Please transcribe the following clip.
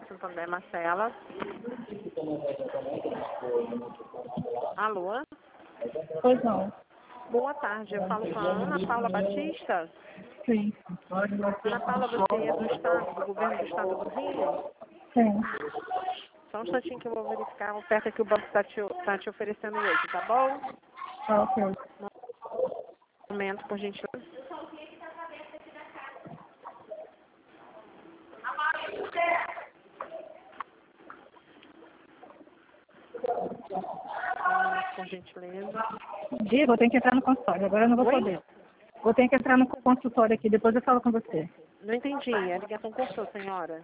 Santo André, Marcela. Alô? Pois não. Boa tarde, eu falo com a Ana Paula Batista. Sim. Ana Paula, você é do Estado, do Governo do Estado do Rio? Sim. Só um instantinho que eu vou verificar a oferta que o banco está te oferecendo hoje, tá bom? Tá ok. Um momento, por gentileza. Por gentileza. Diego, eu tenho que entrar no consultório, agora eu não vou Oi? poder. Vou ter que entrar no consultório aqui, depois eu falo com você. Não entendi, a ligação cortou, senhora.